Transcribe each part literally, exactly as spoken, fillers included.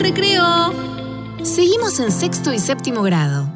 recreo. Seguimos en sexto y séptimo grado.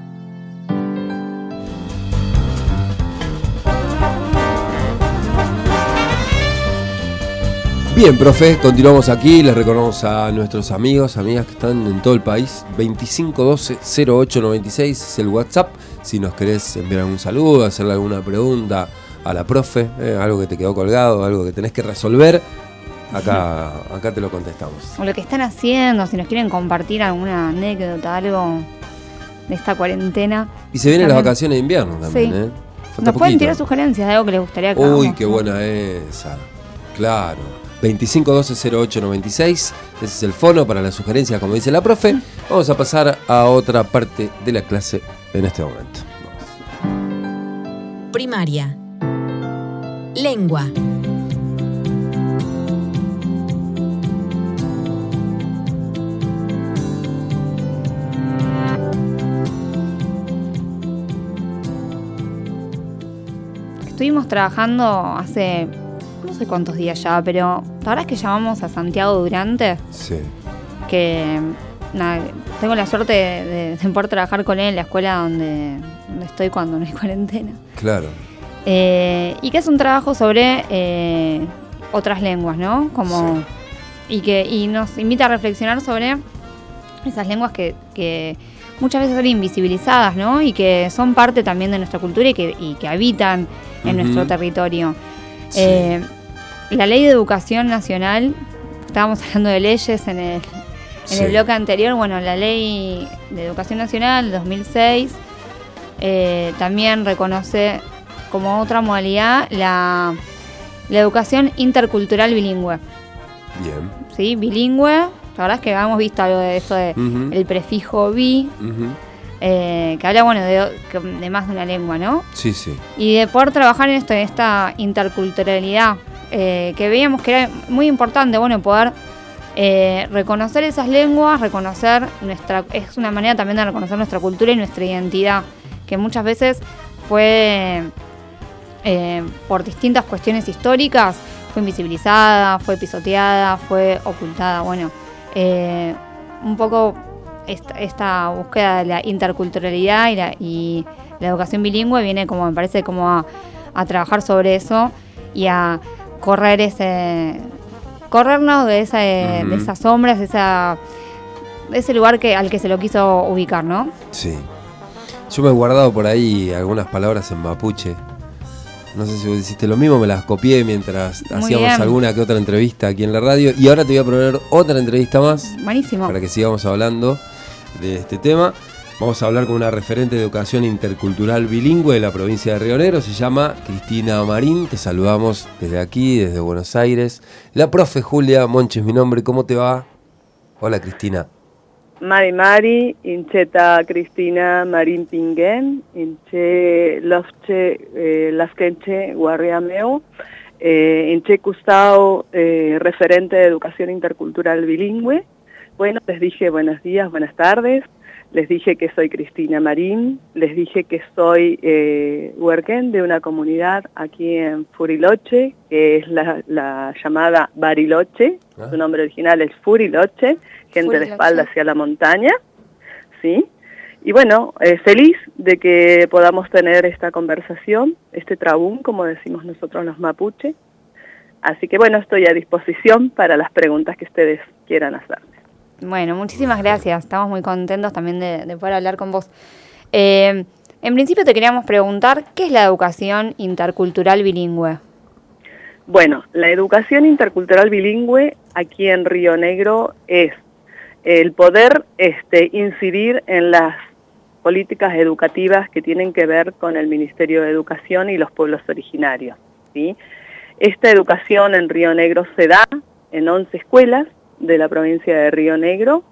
Bien, profe, continuamos aquí. Les recordamos a nuestros amigos, amigas que están en todo el país. veinticinco doce cero ocho noventa y seis es el WhatsApp. Si nos querés enviar algún saludo, hacerle alguna pregunta a la profe, eh, algo que te quedó colgado, algo que tenés que resolver, acá, acá te lo contestamos. O lo que están haciendo, si nos quieren compartir alguna anécdota, algo de esta cuarentena. Y se vienen también las vacaciones de invierno también, sí. ¿eh? Falta Nos pueden poquito. tirar sugerencias de algo que les gustaría que Uy, hagamos. qué buena esa. Claro. veinticinco doce cero ocho noventa y seis, ese es el fono para las sugerencias, como dice la profe. Vamos a pasar a otra parte de la clase en este momento. Vamos. Primaria. Lengua. Estuvimos trabajando hace no sé cuántos días ya, pero la verdad es que llamamos a Santiago Durante, Sí. que nada, tengo la suerte de, de, de poder trabajar con él en la escuela donde, donde estoy cuando no hay cuarentena. Claro. Eh, y que es un trabajo sobre eh, otras lenguas, ¿no? Como, sí. y, que, y nos invita a reflexionar sobre esas lenguas que, que muchas veces son invisibilizadas, ¿no? Y que son parte también de nuestra cultura y que, y que habitan en uh-huh. nuestro territorio. Sí. Eh, la Ley de Educación Nacional, estábamos hablando de leyes en el, en sí. el bloque anterior, bueno, la Ley de Educación Nacional de dos mil seis eh, también reconoce como otra modalidad la, la educación intercultural bilingüe. Bien. Sí, bilingüe, la verdad es que hemos visto algo de esto de uh-huh. el prefijo bi, uh-huh. Eh, que habla, bueno, de, de más de una lengua, ¿no? Sí, sí. Y de poder trabajar en esto, en esta interculturalidad, eh, que veíamos que era muy importante, bueno, poder eh, reconocer esas lenguas, reconocer nuestra, es una manera también de reconocer nuestra cultura y nuestra identidad, que muchas veces fue, eh, por distintas cuestiones históricas, fue invisibilizada, fue pisoteada, fue ocultada, bueno, eh, un poco... Esta, esta búsqueda de la interculturalidad y la, y la educación bilingüe viene, como me parece, como a, a trabajar sobre eso y a correr ese corrernos de esa uh-huh. de esas sombras, de esa de ese lugar que al que se lo quiso ubicar, ¿no? Sí. Yo me he guardado por ahí algunas palabras en mapuche. No sé si vos hiciste lo mismo, me las copié mientras Muy hacíamos bien. alguna que otra entrevista aquí en la radio. Y ahora te voy a proponer otra entrevista más. Buenísimo. Para que sigamos hablando de este tema. Vamos a hablar con una referente de educación intercultural bilingüe de la provincia de Río Negro. Se llama Cristina Marín. Te saludamos desde aquí, desde Buenos Aires. La profe Julia Monchi es mi nombre. ¿Cómo te va? Hola, Cristina. Mari Mari, incheta Cristina Marín Pinguen, inche lofche eh, lasquenche guarriameo, eh, inche Custao, eh, referente de educación intercultural bilingüe. Bueno, les dije buenos días, buenas tardes, les dije que soy Cristina Marín, les dije que soy eh, huerquén de una comunidad aquí en Furiloche, que es la, la llamada Bariloche, ah. su nombre original es Furiloche, gente de espalda hacia la montaña, ¿sí? Y bueno, eh, feliz de que podamos tener esta conversación, este trabún, como decimos nosotros los mapuche. Así que bueno, estoy a disposición para las preguntas que ustedes quieran hacerme. Bueno, muchísimas gracias. Estamos muy contentos también de, de poder hablar con vos. Eh, en principio te queríamos preguntar, ¿qué es la educación intercultural bilingüe? Bueno, la educación intercultural bilingüe aquí en Río Negro es el poder este, incidir en las políticas educativas que tienen que ver con el Ministerio de Educación y los pueblos originarios, ¿sí? Esta educación en Río Negro se da en once escuelas de la provincia de Río Negro,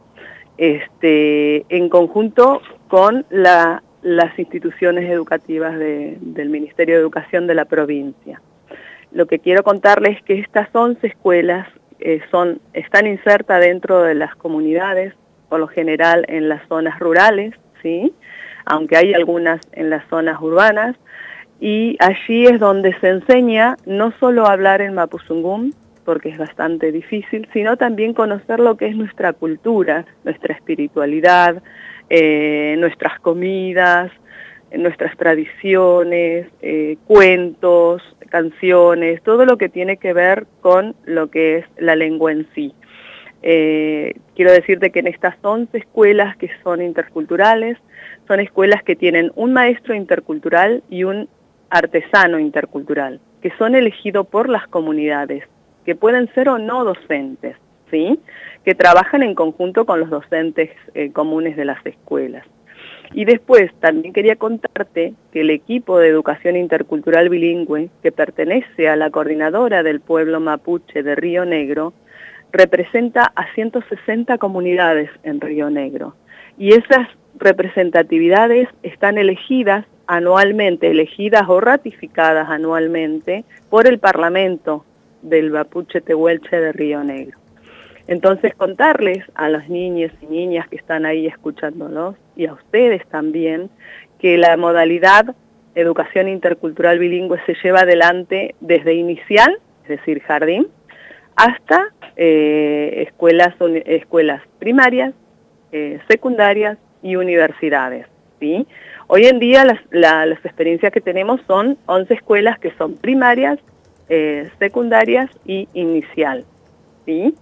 este, en conjunto con la, las instituciones educativas de, del Ministerio de Educación de la provincia. Lo que quiero contarles es que estas once escuelas eh, son, están insertas dentro de las comunidades, por lo general en las zonas rurales, ¿sí? Aunque hay algunas en las zonas urbanas, y allí es donde se enseña no solo a hablar en mapuzungún, porque es bastante difícil, sino también conocer lo que es nuestra cultura, nuestra espiritualidad, eh, nuestras comidas, nuestras tradiciones, eh, cuentos, canciones, todo lo que tiene que ver con lo que es la lengua en sí. Eh, quiero decirte que en estas once escuelas que son interculturales, son escuelas que tienen un maestro intercultural y un artesano intercultural, que son elegidos por las comunidades, que pueden ser o no docentes, ¿sí? Que trabajan en conjunto con los docentes eh, comunes de las escuelas. Y después también quería contarte que el equipo de educación intercultural bilingüe, que pertenece a la coordinadora del pueblo mapuche de Río Negro, representa a ciento sesenta comunidades en Río Negro. Y esas representatividades están elegidas anualmente, elegidas o ratificadas anualmente por el Parlamento del Mapuche Tehuelche de Río Negro. Entonces, contarles a los niños y niñas que están ahí escuchándonos, y a ustedes también, que la modalidad educación intercultural bilingüe se lleva adelante desde inicial, es decir, jardín, hasta eh, escuelas, escuelas primarias, eh, secundarias y universidades, ¿sí? Hoy en día las, la, las experiencias que tenemos son once escuelas que son primarias, eh, secundarias y inicial, ¿sí?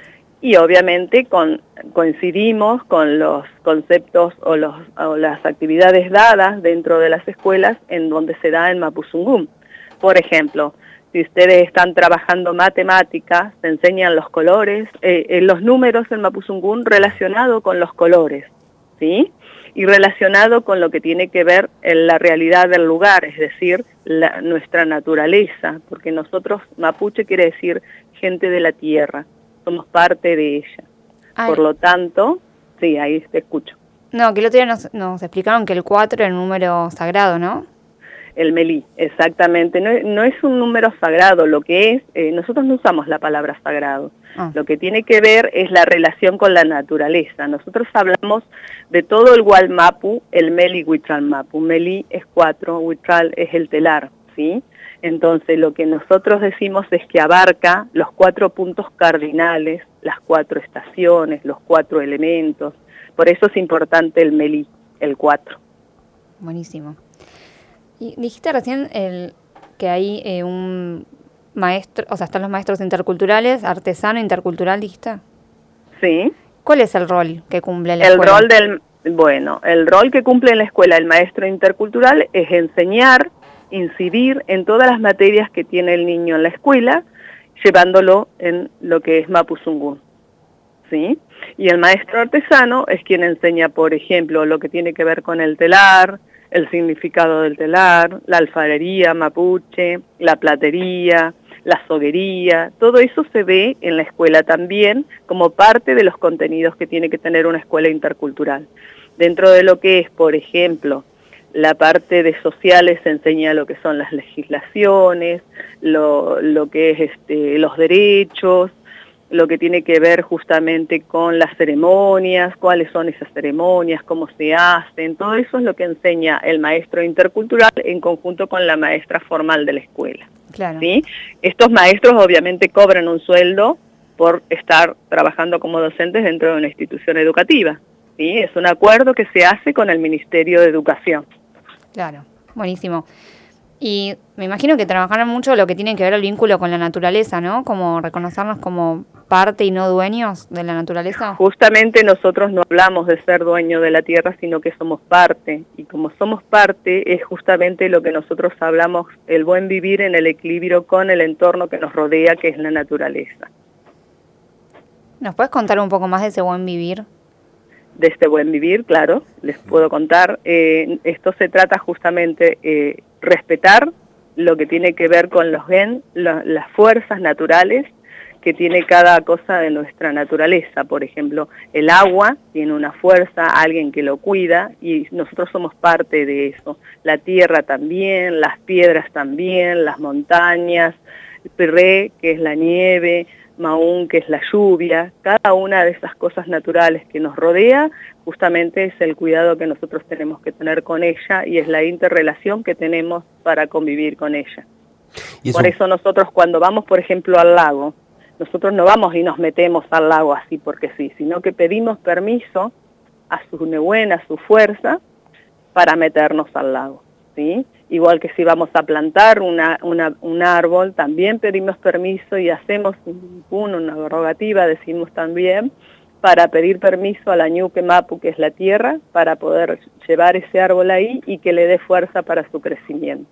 Y obviamente con, coincidimos con los conceptos o, los, o las actividades dadas dentro de las escuelas en donde se da en Mapuzungún. Por ejemplo, si ustedes están trabajando matemáticas, se enseñan los colores, eh, eh, los números en Mapuzungún relacionado con los colores, ¿sí? Y relacionado con lo que tiene que ver en la realidad del lugar, es decir, la, nuestra naturaleza, porque nosotros, mapuche quiere decir gente de la tierra, somos parte de ella. Ay. Por lo tanto, sí, ahí te escucho. No, que el otro día nos, nos explicaron que el cuatro era un número sagrado, ¿no? El melí, exactamente. No, no es un número sagrado, lo que es, eh, nosotros no usamos la palabra sagrado. Ah. Lo que tiene que ver es la relación con la naturaleza. Nosotros hablamos de todo el Gualmapu, el Meli Huichalmapu. Melí es cuatro, Huichal es el telar, ¿sí? Entonces lo que nosotros decimos es que abarca los cuatro puntos cardinales, las cuatro estaciones, los cuatro elementos. Por eso es importante el melí, el cuatro. Buenísimo. Y dijiste recién el, que hay eh, un maestro, o sea, están los maestros interculturales, artesano intercultural, dijiste. Sí. ¿Cuál es el rol que cumple la el escuela? Rol del, bueno, el rol que cumple en la escuela el maestro intercultural es enseñar, incidir en todas las materias que tiene el niño en la escuela, llevándolo en lo que es Mapuzungún, ¿sí? Y el maestro artesano es quien enseña, por ejemplo, lo que tiene que ver con el telar, el significado del telar, la alfarería mapuche, la platería, la soguería, todo eso se ve en la escuela también como parte de los contenidos que tiene que tener una escuela intercultural. Dentro de lo que es, por ejemplo, la parte de sociales se enseña lo que son las legislaciones, lo, lo que es este, los derechos, lo que tiene que ver justamente con las ceremonias, cuáles son esas ceremonias, cómo se hacen, todo eso es lo que enseña el maestro intercultural en conjunto con la maestra formal de la escuela. Claro. ¿Sí? Estos maestros obviamente cobran un sueldo por estar trabajando como docentes dentro de una institución educativa, ¿sí? Es un acuerdo que se hace con el Ministerio de Educación. Claro, buenísimo. Y me imagino que trabajarán mucho lo que tiene que ver el vínculo con la naturaleza, ¿no? Como reconocernos como parte y no dueños de la naturaleza. Justamente nosotros no hablamos de ser dueños de la tierra, sino que somos parte. Y como somos parte, es justamente lo que nosotros hablamos, el buen vivir en el equilibrio con el entorno que nos rodea, que es la naturaleza. ¿Nos puedes contar un poco más de ese buen vivir? De este buen vivir, claro, les puedo contar. Eh, esto se trata justamente eh, respetar lo que tiene que ver con los gen, la, las fuerzas naturales que tiene cada cosa de nuestra naturaleza. Por ejemplo, el agua tiene una fuerza, alguien que lo cuida, y nosotros somos parte de eso. La tierra también, las piedras también, las montañas, el pirré, que es la nieve, Maún, que es la lluvia, cada una de esas cosas naturales que nos rodea, justamente es el cuidado que nosotros tenemos que tener con ella y es la interrelación que tenemos para convivir con ella. ¿Y eso? Por eso nosotros cuando vamos, por ejemplo, al lago, nosotros no vamos y nos metemos al lago así porque sí, sino que pedimos permiso a su nebuena, a su fuerza, para meternos al lago, ¿sí? Igual que si vamos a plantar una, una, un árbol, también pedimos permiso y hacemos un, una rogativa, decimos también, para pedir permiso a la Ñuque Mapu, que es la tierra, para poder llevar ese árbol ahí y que le dé fuerza para su crecimiento.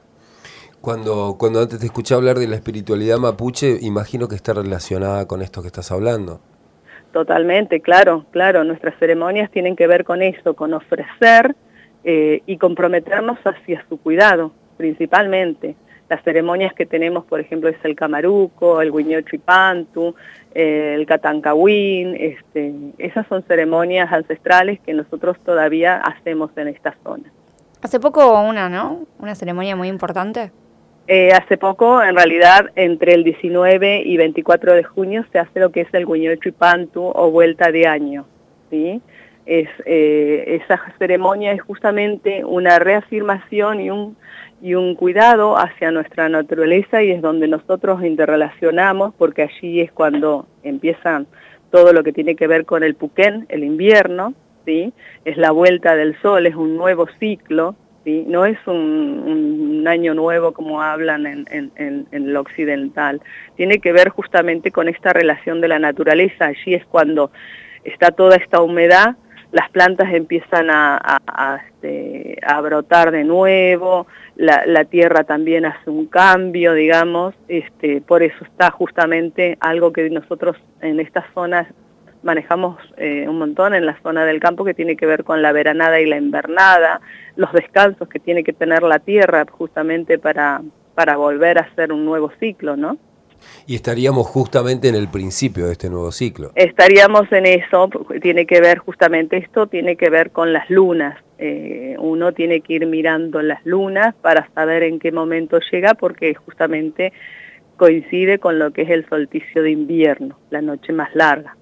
Cuando, cuando antes te escuché hablar de la espiritualidad mapuche, imagino que está relacionada con esto que estás hablando. Totalmente, claro, claro. Nuestras ceremonias tienen que ver con eso, con ofrecer eh, y comprometernos hacia su cuidado, principalmente. Las ceremonias que tenemos, por ejemplo, es el Camaruco, el Huiñochipantu, eh, el Catancahuín, este, esas son ceremonias ancestrales que nosotros todavía hacemos en esta zona. Hace poco una, ¿no? Una ceremonia muy importante. Eh, hace poco, en realidad, entre el diecinueve y veinticuatro de junio se hace lo que es el Huiñochipantu o vuelta de año, ¿sí? Es, eh, esa ceremonia es justamente una reafirmación y un, y un cuidado hacia nuestra naturaleza y es donde nosotros interrelacionamos porque allí es cuando empiezan todo lo que tiene que ver con el Puquén, el invierno, ¿sí? Es la vuelta del sol, es un nuevo ciclo, ¿sí? No es un, un año nuevo como hablan en, en, en, en lo occidental. Tiene que ver justamente con esta relación de la naturaleza. Allí es cuando está toda esta humedad, las plantas empiezan a, a, a, este, a brotar de nuevo, la, la tierra también hace un cambio, digamos, este, por eso está justamente algo que nosotros en estas zonas manejamos eh, un montón en la zona del campo que tiene que ver con la veranada y la invernada, los descansos que tiene que tener la tierra justamente para, para volver a hacer un nuevo ciclo, ¿no? Y estaríamos justamente en el principio de este nuevo ciclo. Estaríamos en eso, tiene que ver justamente esto, tiene que ver con las lunas. Eh, uno tiene que ir mirando las lunas para saber en qué momento llega porque justamente coincide con lo que es el solsticio de invierno, la noche más larga.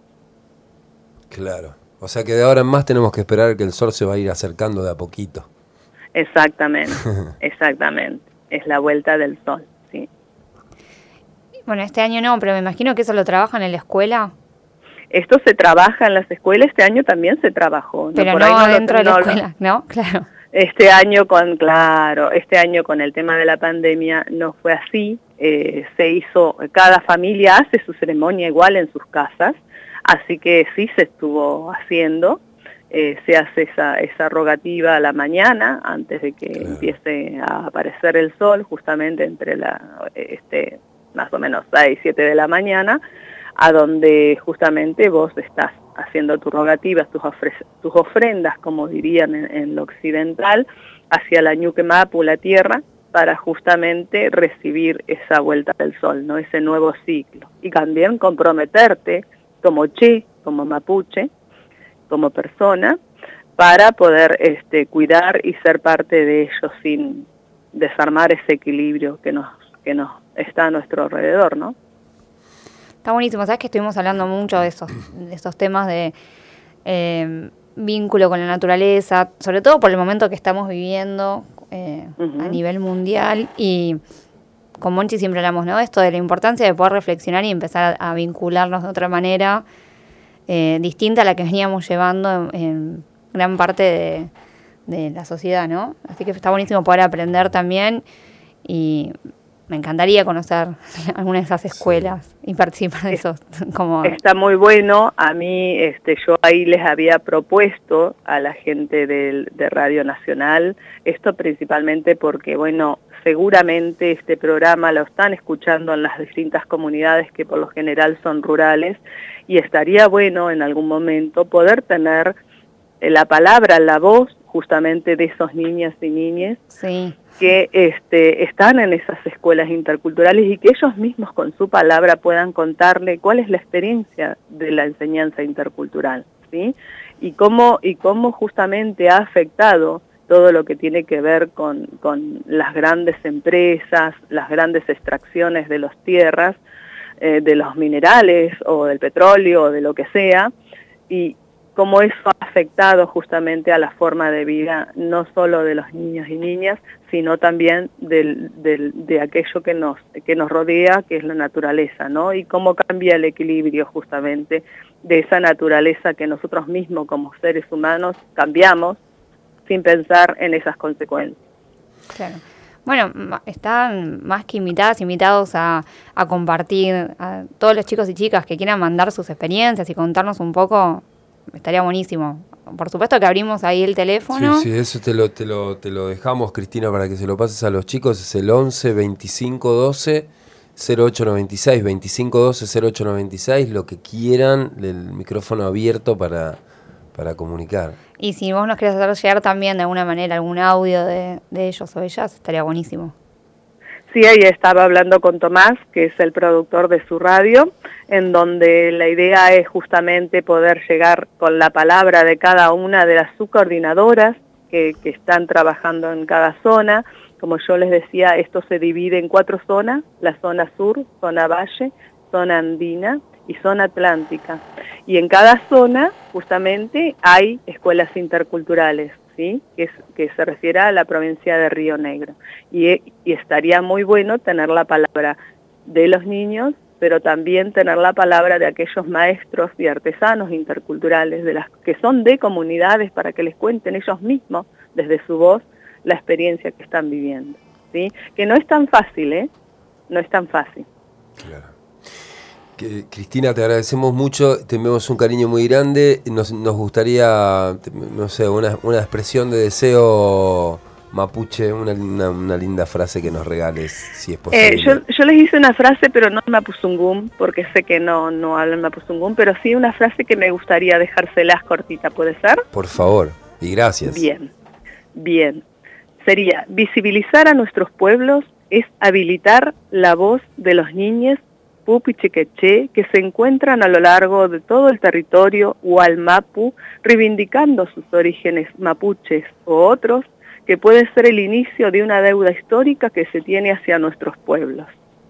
Claro, o sea que de ahora en más tenemos que esperar que el sol se va a ir acercando de a poquito. Exactamente, exactamente, es la vuelta del sol, sí. Bueno, este año no, pero me imagino que eso lo trabajan en la escuela. Esto se trabaja en las escuelas, este año también se trabajó. Pero no, no, no dentro lo, de la no, escuela, ¿no? Claro. Este año con, claro, este año con el tema de la pandemia no fue así, eh, se hizo, cada familia hace su ceremonia igual en sus casas, así que sí se estuvo haciendo, eh, se hace esa, esa rogativa a la mañana, antes de que claro. empiece a aparecer el sol, justamente entre la, este, más o menos seis, siete de la mañana, a donde justamente vos estás haciendo tus rogativas, tus, tus ofrendas, como dirían en, en lo occidental, hacia la Ñuque Mapu, la tierra, para justamente recibir esa vuelta del sol, ¿no? Ese nuevo ciclo. Y también comprometerte como chi, como mapuche, como persona, para poder este, cuidar y ser parte de ellos sin desarmar ese equilibrio que nos, que nos está a nuestro alrededor, ¿no? Está buenísimo, sabes que estuvimos hablando mucho de esos, de esos temas de eh, vínculo con la naturaleza, sobre todo por el momento que estamos viviendo eh, uh-huh. a nivel mundial, y con Monchi siempre hablamos, ¿no? Esto de la importancia de poder reflexionar y empezar a, a vincularnos de otra manera eh, distinta a la que veníamos llevando en, en gran parte de, de la sociedad, ¿no? Así que está buenísimo poder aprender también, y me encantaría conocer alguna de esas escuelas sí. y participar de esos. Como... Está muy bueno. A mí, este, yo ahí les había propuesto a la gente del, de Radio Nacional, esto principalmente porque, bueno, seguramente este programa lo están escuchando en las distintas comunidades que por lo general son rurales, y estaría bueno en algún momento poder tener la palabra, la voz justamente de esos niñas y niñas sí. que este, están en esas escuelas interculturales y que ellos mismos con su palabra puedan contarle cuál es la experiencia de la enseñanza intercultural, ¿sí? Y cómo, y cómo justamente ha afectado todo lo que tiene que ver con, con las grandes empresas, las grandes extracciones de las tierras, eh, de los minerales o del petróleo o de lo que sea, y cómo eso ha afectado justamente a la forma de vida, no solo de los niños y niñas, sino también del, del, de aquello que nos, que nos rodea, que es la naturaleza, ¿no? Y cómo cambia el equilibrio justamente de esa naturaleza que nosotros mismos como seres humanos cambiamos sin pensar en esas consecuencias. Claro. Bueno, están más que invitadas, invitados a, a compartir, a todos los chicos y chicas que quieran mandar sus experiencias y contarnos un poco, estaría buenísimo. Por supuesto que abrimos ahí el teléfono. Sí, sí, eso te lo, te lo, te lo dejamos, Cristina, para que se lo pases a los chicos. Es el once veinticinco doce cero ocho noventa y seis, veinticinco doce cero ocho noventa y seis, lo que quieran, el micrófono abierto para, para comunicar. Y si vos nos querés hacer llegar también de alguna manera algún audio de, de ellos o ellas, estaría buenísimo. Sí, ahí estaba hablando con Tomás, que es el productor de su radio, en donde la idea es justamente poder llegar con la palabra de cada una de las subcoordinadoras que, que están trabajando en cada zona. Como yo les decía, esto se divide en cuatro zonas: la zona sur, zona valle, zona andina y zona atlántica. Y en cada zona, justamente, hay escuelas interculturales, ¿sí? Que, es, que se refiere a la provincia de Río Negro. Y, y estaría muy bueno tener la palabra de los niños, pero también tener la palabra de aquellos maestros y artesanos interculturales, de las que son de comunidades, para que les cuenten ellos mismos, desde su voz, la experiencia que están viviendo, ¿sí? Que no es tan fácil, ¿eh? No es tan fácil. Claro. Que, Cristina, te agradecemos mucho, tenemos un cariño muy grande, nos, nos gustaría, no sé, una, una expresión de deseo mapuche, una, una, una linda frase que nos regales, si es posible. Eh, yo, yo les hice una frase, pero no en mapuzungún, porque sé que no, no hablan mapuzungún, pero sí una frase que me gustaría dejárselas cortita, ¿puede ser? Por favor, y gracias. Bien, bien. Sería: visibilizar a nuestros pueblos es habilitar la voz de los niños Pupi Chequeché, que se encuentran a lo largo de todo el territorio Hualmapu, reivindicando sus orígenes mapuches o otros, que puede ser el inicio de una deuda histórica que se tiene hacia nuestros pueblos.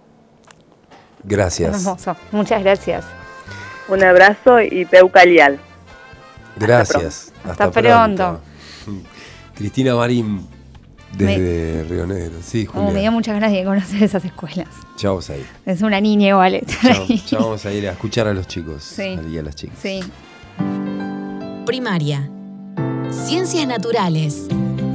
Gracias. Hermoso. Muchas gracias. Un abrazo y Peucalial. Gracias. Hasta, Hasta, Hasta pronto. pronto. Cristina Marín, desde me, Río Negro. Sí, Julia. Oh, me dio muchas ganas de conocer esas escuelas. Ya vamos a ir. Es una niña igual. Ya, ya vamos a ir a escuchar a los chicos, sí. y a las chicas. Sí. Primaria. Ciencias naturales.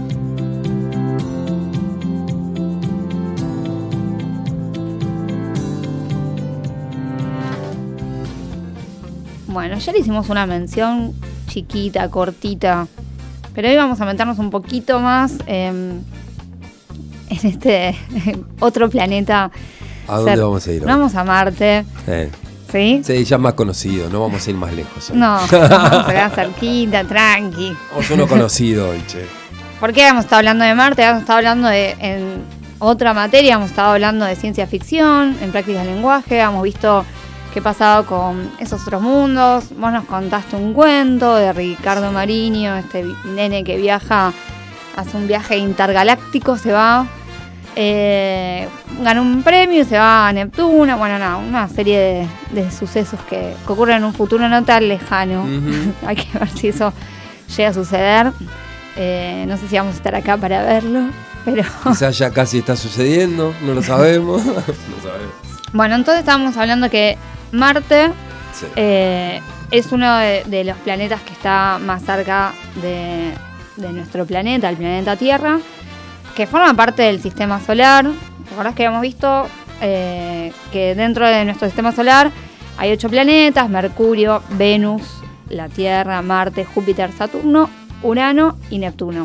Bueno, ya le hicimos una mención chiquita, cortita, pero hoy vamos a meternos un poquito más eh, en este otro planeta. ¿A dónde Cer- vamos a ir hoy? Vamos a Marte. Eh. ¿Sí? Sí, ya es más conocido, no vamos a ir más lejos hoy. No, vamos a quedar cerquita, tranqui. Vamos a uno conocido hoy, che. ¿Por qué hemos estado hablando de Marte? Hemos estado hablando de, en otra materia, hemos estado hablando de ciencia ficción, en prácticas de lenguaje, hemos visto qué pasaba con esos otros mundos. Vos nos contaste un cuento de Ricardo Mariño, este nene que viaja, hace un viaje intergaláctico, se va, eh, gana un premio y se va a Neptuno. Bueno, nada, no, una serie de, de sucesos que, que ocurren en un futuro no tan lejano. Uh-huh. Hay que ver si eso llega a suceder. Eh, no sé si vamos a estar acá para verlo, pero... Quizás ya casi está sucediendo, no lo sabemos. No sabemos. Bueno, entonces estábamos hablando que Marte sí. eh, es uno de, de los planetas que está más cerca de, de nuestro planeta, el planeta Tierra, que forma parte del sistema solar. ¿Recordás que habíamos visto eh, que dentro de nuestro sistema solar hay ocho planetas: Mercurio, Venus, la Tierra, Marte, Júpiter, Saturno, Urano y Neptuno?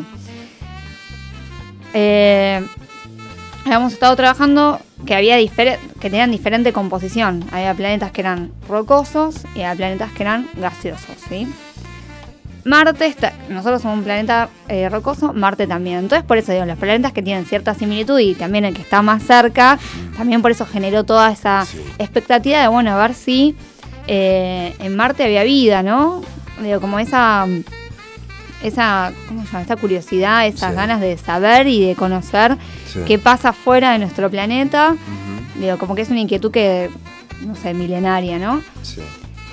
Eh, habíamos estado trabajando que había difer- que tenían diferente composición. Había planetas que eran rocosos y había planetas que eran gaseosos, ¿sí? Marte, está, nosotros somos un planeta eh, rocoso, Marte también. Entonces, por eso digo, los planetas que tienen cierta similitud y también el que está más cerca, también por eso generó toda esa sí. expectativa de, bueno, a ver si eh, en Marte había vida, ¿no? Digo, como esa, esa, ¿cómo se llama? Esa curiosidad, esas sí. ganas de saber y de conocer sí. qué pasa fuera de nuestro planeta. Uh-huh. Digo, como que es una inquietud que, no sé, milenaria, ¿no? Sí.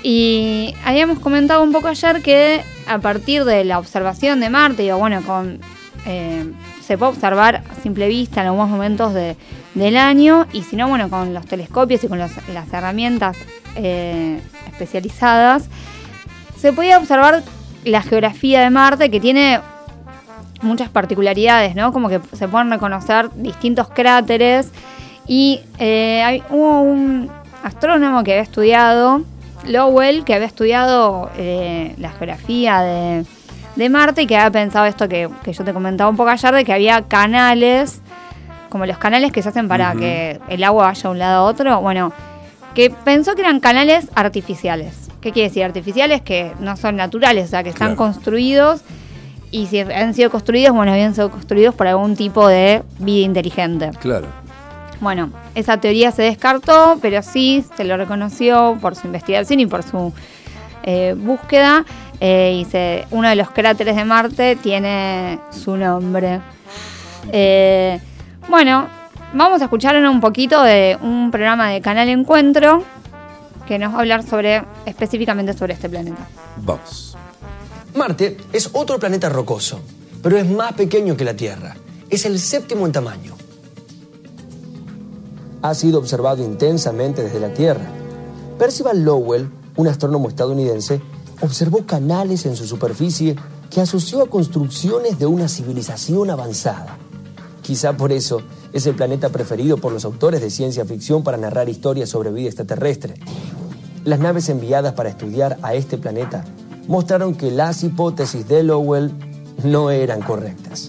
Y habíamos comentado un poco ayer que a partir de la observación de Marte, digo, bueno, con, eh, se puede observar a simple vista en algunos momentos de, del año, y si no, bueno, con los telescopios y con los, las herramientas eh, especializadas, se podía observar la geografía de Marte, que tiene muchas particularidades, ¿no? Como que se pueden reconocer distintos cráteres, y eh, hay, hubo un astrónomo que había estudiado, Lowell, que había estudiado eh, la geografía de, de Marte, y que había pensado esto que, que yo te comentaba un poco ayer, de que había canales, como los canales que se hacen para uh-huh. que el agua vaya de un lado a otro. Bueno, que pensó que eran canales artificiales. ¿Qué quiere decir? Artificiales que no son naturales, o sea, que están claro. construidos, y si han sido construidos, bueno, habían sido construidos por algún tipo de vida inteligente. Claro. Bueno, esa teoría se descartó, pero sí se lo reconoció por su investigación y por su eh, búsqueda. Eh, y se, uno de los cráteres de Marte tiene su nombre. Eh, bueno, vamos a escuchar un poquito de un programa de Canal Encuentro que nos va a hablar sobre, específicamente sobre este planeta. Vamos. Marte es otro planeta rocoso, pero es más pequeño que la Tierra. Es el séptimo en tamaño. Ha sido observado intensamente desde la Tierra. Percival Lowell, un astrónomo estadounidense, observó canales en su superficie que asoció a construcciones de una civilización avanzada. Quizá por eso es el planeta preferido por los autores de ciencia ficción para narrar historias sobre vida extraterrestre. Las naves enviadas para estudiar a este planeta mostraron que las hipótesis de Lowell no eran correctas.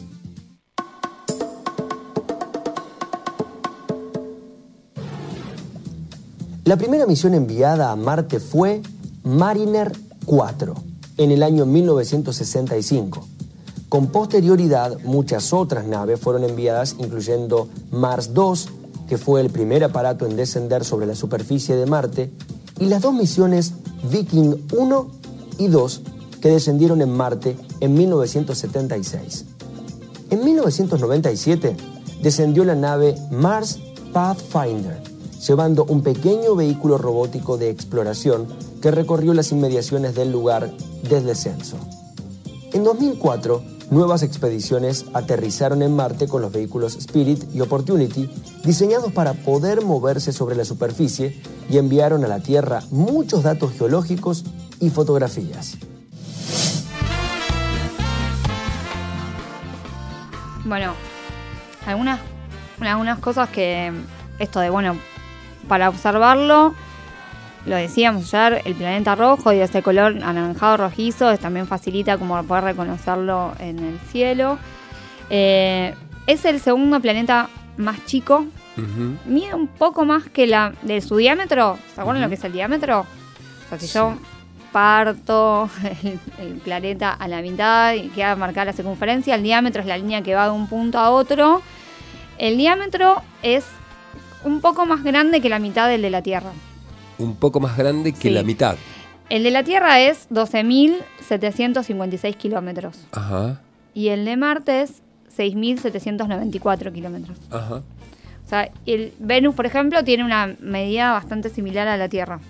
La primera misión enviada a Marte fue Mariner cuatro, en el año mil novecientos sesenta y cinco. Con posterioridad, muchas otras naves fueron enviadas, incluyendo Mars dos, que fue el primer aparato en descender sobre la superficie de Marte, y las dos misiones Viking uno y dos, que descendieron en Marte en mil novecientos setenta y seis. En mil novecientos noventa y siete descendió la nave Mars Pathfinder, llevando un pequeño vehículo robótico de exploración que recorrió las inmediaciones del lugar del descenso. En dos mil cuatro, nuevas expediciones aterrizaron en Marte con los vehículos Spirit y Opportunity, diseñados para poder moverse sobre la superficie, y enviaron a la Tierra muchos datos geológicos y fotografías. Bueno, algunas, algunas cosas que esto de, bueno, para observarlo, lo decíamos ayer, el planeta rojo y ese color anaranjado rojizo también facilita como poder reconocerlo en el cielo. Eh, es el segundo planeta más chico. Uh-huh. Mide un poco más que la de su diámetro. ¿Se acuerdan uh-huh. lo que es el diámetro? O sea, si sí. yo parto el, el planeta a la mitad y queda marcada la circunferencia, el diámetro es la línea que va de un punto a otro. El diámetro es un poco más grande que la mitad del de la Tierra. Un poco más grande que sí. la mitad. El de la Tierra es doce mil setecientos cincuenta y seis kilómetros. Ajá. Y el de Marte es seis mil setecientos noventa y cuatro kilómetros. Ajá. O sea, el Venus, por ejemplo, tiene una medida bastante similar a la Tierra.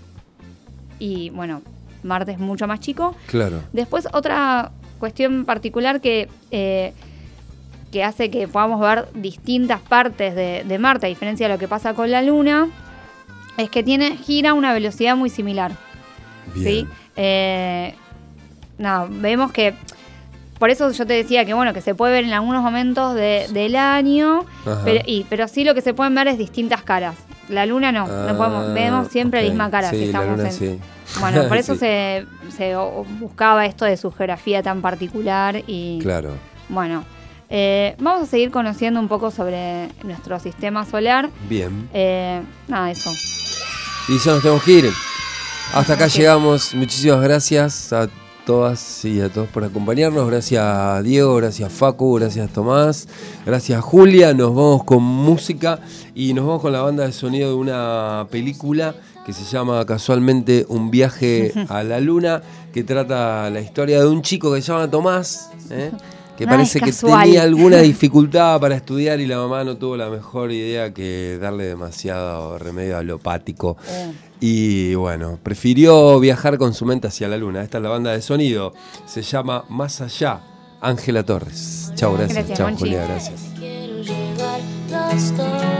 Y, bueno, Marte es mucho más chico. Claro. Después, otra cuestión particular que... Eh, que hace que podamos ver distintas partes de, de Marte, a diferencia de lo que pasa con la Luna, es que tiene gira a una velocidad muy similar. Bien. ¿Sí? Eh, no, vemos que, por eso yo te decía que bueno, que se puede ver en algunos momentos de, del año, pero, y, pero sí lo que se pueden ver es distintas caras. La Luna no, ah, no podemos, vemos siempre okay. la misma cara. Sí, si estamos la Luna en, sí. Bueno, por eso sí. se, se buscaba esto de su geografía tan particular y... Claro. Bueno... Eh, vamos a seguir conociendo un poco sobre nuestro sistema solar. Bien. Eh, nada, eso. Y ya nos tenemos que ir. Hasta acá okay. llegamos. Muchísimas gracias a todas y a todos por acompañarnos. Gracias a Diego, gracias a Facu, gracias a Tomás, gracias a Julia. Nos vamos con música y nos vamos con la banda de sonido de una película que se llama casualmente Un viaje a la luna, que trata la historia de un chico que se llama Tomás, ¿eh? que Nada parece es que casual. tenía alguna dificultad para estudiar y la mamá no tuvo la mejor idea que darle demasiado remedio alopático. Eh. Y bueno, prefirió viajar con su mente hacia la luna. Esta es la banda de sonido. Se llama Más Allá, Ángela Torres. Chao, gracias. Gracias, Chao, Monchi. Julia, gracias. Quiero llevar los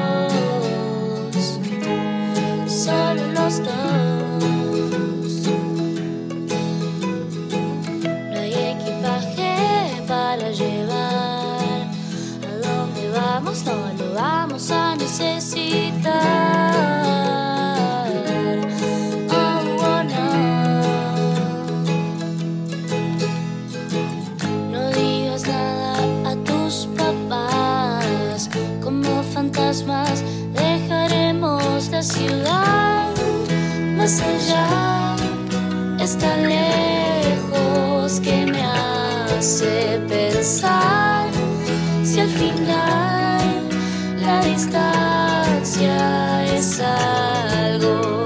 dos, solo los dos. No hay equipaje para llevar. A dónde vamos no lo vamos a necesitar. Oh, oh, no. No digas nada a tus papás. Como fantasmas dejaremos la ciudad. Más allá, está lejos, que me hace pensar si al final la distancia es algo